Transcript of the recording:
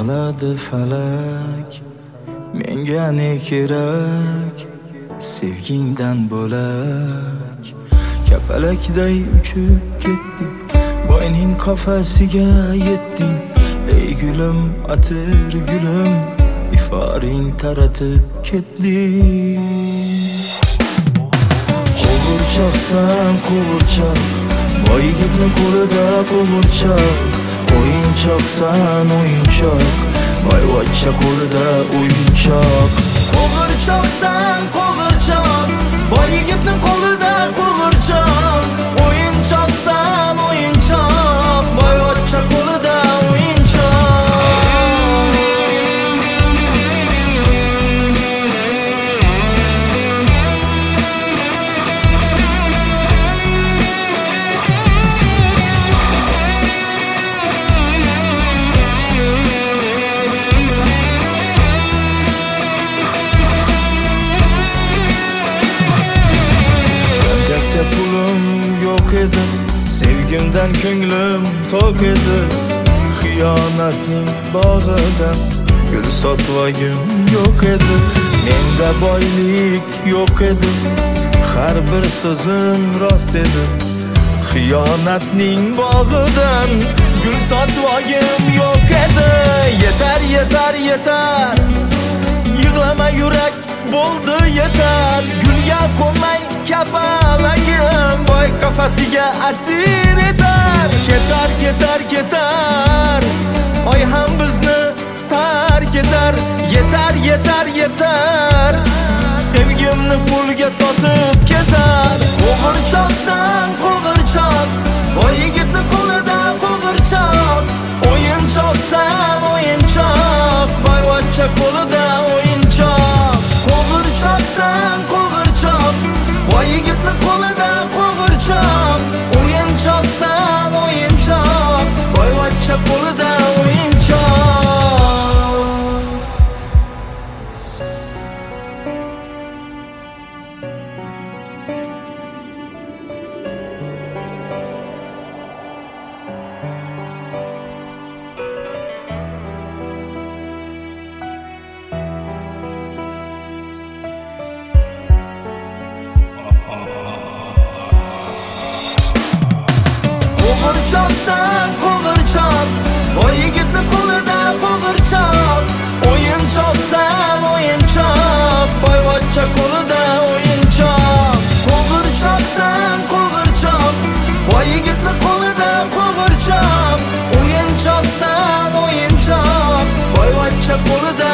yig'ladi falak. Menga ne kerak sevgingdan bo'lak? Kapalakday uchib ketding, boyning qafasiga yetding. Ey gulim, atir gulim, iforing taratib ketding. Qo'g'irchoqsan qo'g'irchoq, boy yigitni qo'lida qo'g'irchoq. O'yinchoqsan o'yinchoq, boyvachcha qo'lida o'yinchoq. Qo'g'irchoqsan qo'g'irchoq, boy yigitni qo'lida qo'g'irchoq. O'yinchoqsan o'yinchoq, boyvachcha qo'lida o'yinchoq. Pulim yo'q edi, sevgimdan ko'nglim tok edi. Xiyonatning bog'idan gul sotvagim yo'q edi. Menda boylik yo'q edi, har bir so'zim rost edi. Xiyonatning bog'idan gul sotvagim yo'q edi. Yetar yetar yetar, yig'lama yurak, bo'ldi yetar. Gulga qo'nmay kapalagim, boy kafasiga asir etar. Ketar ketar ketar, oy ham bizni tark etar. Yetar yetar yetar, sevgimni pulga sotib ketar. Qo'g'irchoqsan qo'g'irchoq, boy yigitni qo'lida qo'g'irchoq. O'yinchoqsan o'yinchoq, boyvachcha qo'lida o'yinchoq. Qo'g'irchoqsan qo'g'irchoq, boy yigitni qo'lida qo'g'irchoq. O'yinchoqsan o'yinchoq, boyvachcha qo'lida o'yinchoq. Qo'g'irchoqsan qo'g'irchoq, boy yigitni qo'lida qo'g'irchoq. O'yinchoqsan o'yinchoq, boyvachcha qo'lida o'yinchoq. Qo'g'irchoqsan qo'g'irchoq, boy yigitni qo'lida qo'g'irchoq. O'yinchoqsan o'yinchoq, boyvachcha qo'lida